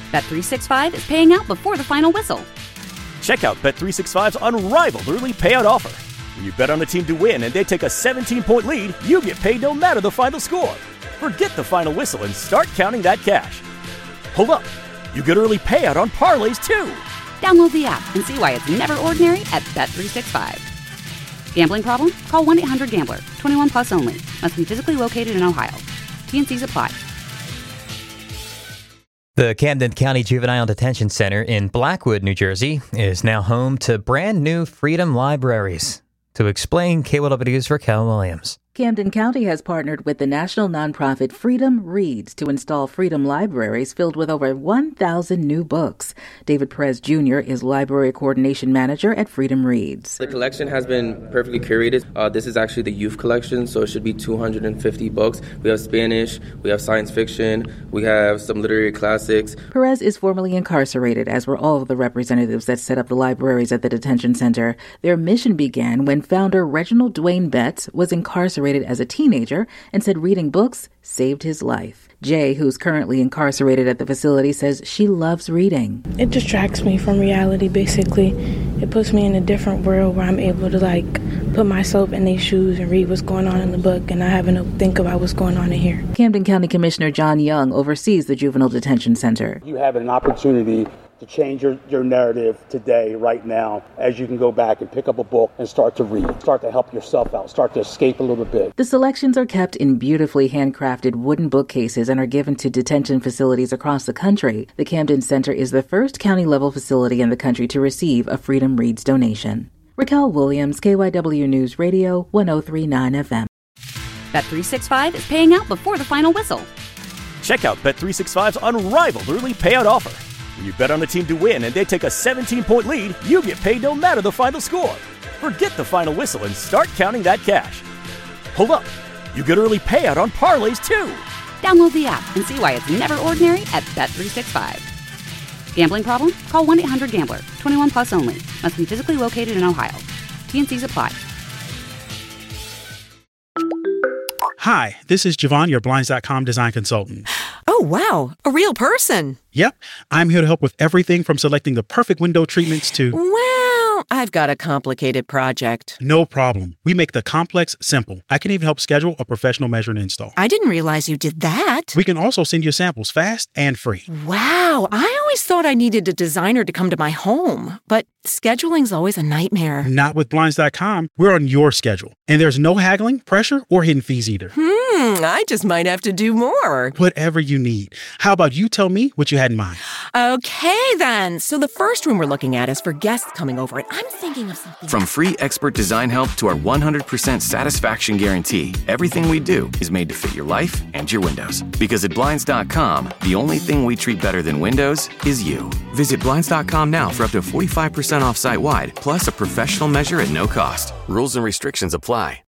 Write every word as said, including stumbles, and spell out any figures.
Bet three sixty-five is paying out before the final whistle. Check out Bet three sixty-five's unrivaled early payout offer. When you bet on a team to win and they take a seventeen-point lead, you get paid no matter the final score. Forget the final whistle and start counting that cash. Hold up. You get early payout on parlays, too. Download the app and see why it's never ordinary at Bet three sixty-five. Gambling problem? Call one eight hundred gambler. twenty-one plus only. Must be physically located in Ohio. T N Cs apply. The Camden County Juvenile Detention Center in Blackwood, New Jersey, is now home to brand new Freedom Libraries. To explain, K W W's Raquel Williams. Camden County has partnered with the national nonprofit Freedom Reads to install Freedom Libraries filled with over one thousand new books. David Perez Junior is Library Coordination Manager at Freedom Reads. The collection has been perfectly curated. Uh, this is actually the youth collection, so it should be two hundred fifty books. We have Spanish, we have science fiction, we have some literary classics. Perez is formerly incarcerated, as were all of the representatives that set up the libraries at the detention center. Their mission began when founder Reginald Dwayne Betts was incarcerated as a teenager and said reading books saved his life. Jay, who's currently incarcerated at the facility, says she loves reading. It distracts me from reality, basically. It puts me in a different world where I'm able to, like, put myself in their shoes and read what's going on in the book and not having to think about what's going on in here. Camden County Commissioner John Young oversees the Juvenile Detention Center. You have an opportunity to change your, your narrative today, right now, as you can go back and pick up a book and start to read, start to help yourself out, start to escape a little bit. The selections are kept in beautifully handcrafted wooden bookcases and are given to detention facilities across the country. The Camden Center is the first county-level facility in the country to receive a Freedom Reads donation. Raquel Williams, K Y W News Radio, one oh three point nine F M. Bet three sixty-five is paying out before the final whistle. Check out Bet three sixty-five's unrivaled early payout offer. When you bet on a team to win and they take a seventeen-point lead, you get paid no matter the final score. Forget the final whistle and start counting that cash. Hold up. You get early payout on parlays, too. Download the app and see why it's never ordinary at Bet three sixty-five. Gambling problem? Call one eight hundred gambler. twenty-one plus only. Must be physically located in Ohio. T N Cs apply. Hi, this is Javon, your Blinds dot com design consultant. Oh, wow. A real person. Yep. I'm here to help with everything from selecting the perfect window treatments to... Well, I've got a complicated project. No problem. We make the complex simple. I can even help schedule a professional measure and install. I didn't realize you did that. We can also send you samples fast and free. Wow. I always thought I needed a designer to come to my home, but scheduling's always a nightmare. Not with Blinds dot com. We're on your schedule. And there's no haggling, pressure, or hidden fees either. Hmm, I just might have to do more. Whatever you need. How about you tell me what you had in mind? Okay, then. So the first room we're looking at is for guests coming over, and I'm thinking of something... From free expert design help to our one hundred percent satisfaction guarantee, everything we do is made to fit your life and your windows. Because at Blinds dot com, the only thing we treat better than windows is you. Visit Blinds dot com now for up to forty-five percent off site-wide, plus a professional measure at no cost. Rules and restrictions apply.